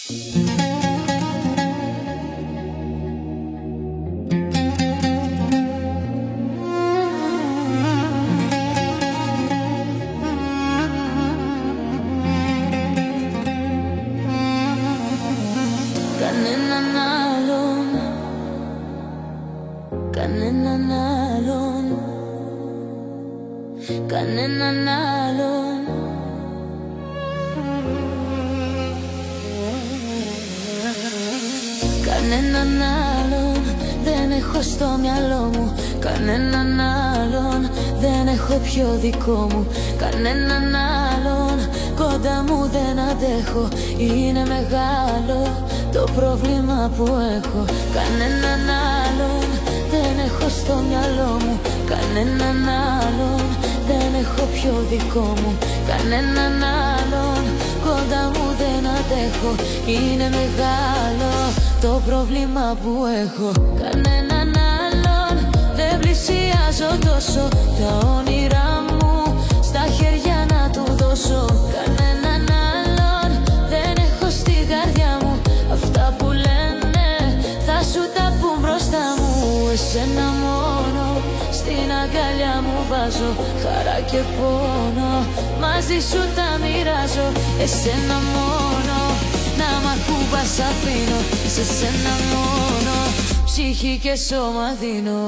Κανέναν άλλον. Κανέναν άλλον δεν έχω στο μυαλό μου. Κανέναν άλλον δεν έχω πιο δικό μου. Κανέναν άλλον κοντά μου δεν αντέχω. Είναι μεγάλο το πρόβλημα που έχω. Κανέναν άλλον δεν έχω στο μυαλό μου. Κανέναν άλλον δεν έχω πιο δικό μου. Κανέναν άλλον κοντά μου δεν αντέχω. Είναι μεγάλο το πρόβλημα που έχω. Κανέναν άλλον δεν πλησιάζω τόσο. Τα όνειρά μου στα χέρια να του δώσω. Κανέναν άλλον δεν έχω στην καρδιά μου. Αυτά που λένε θα σου τα πουν μπροστά μου. Εσένα μόνο στην αγκαλιά μου βάζω. Χαρά και πόνο μαζί σου τα μοιράζω. Εσένα μόνο να μ' ακούμπας αφήνω. Σε σένα μόνο ψυχή και σώμα δίνω.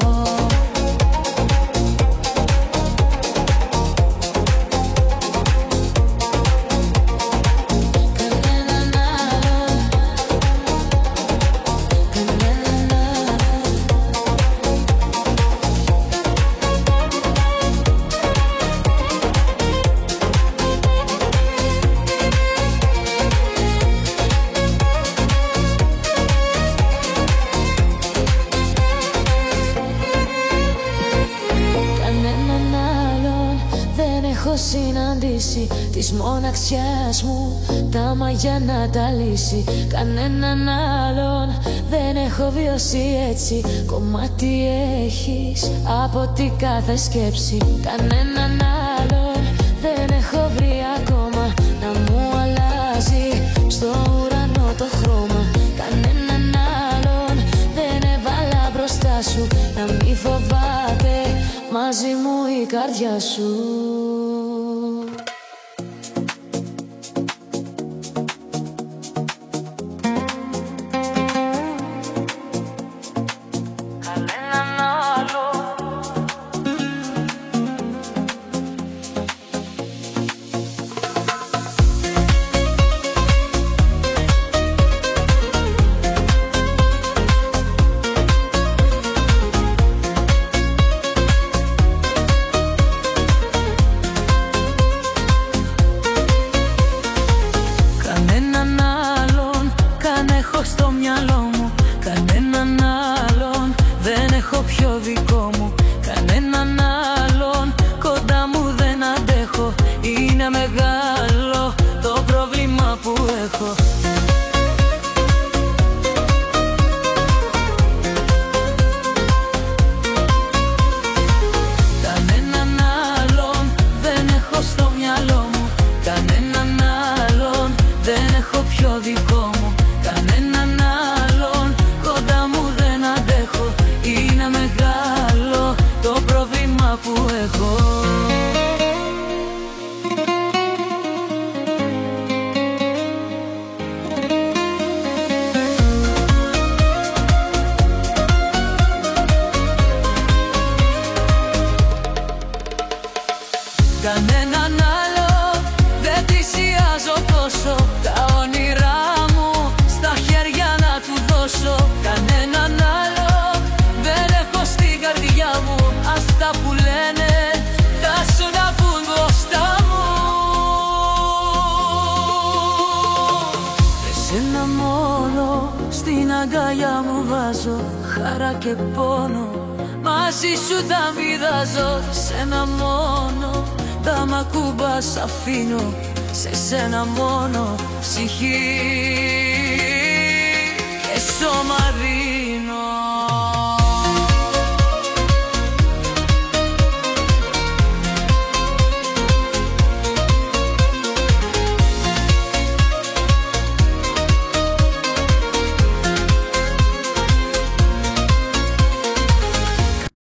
Συναντήσει της μοναξιάς μου τα μαγιά να τα λύσει. Κανέναν άλλον δεν έχω βιώσει έτσι. Κομμάτι έχεις από την κάθε σκέψη. Κανέναν άλλον δεν έχω βρει ακόμα να μου αλλάζει στο ουρανό το χρώμα. Κανέναν άλλον δεν έβαλα μπροστά σου να μη φοβάται μαζί μου η καρδιά σου. Κανέναν άλλο δεν πλησιάζω τόσο. Τα όνειρά μου στα χέρια να του δώσω. Κανέναν άλλο δεν έχω στην καρδιά μου. Αυτά που λένε θα σου να πουν μπροστά μου. Εσένα μόνο στην αγκαλιά μου βάζω. Χαρά και πόνο μαζί σου τα μοιράζω. Σένα μόνο τα μ' ακούμπας αφήνω. Σε σένα μόνο ψυχή και σώμα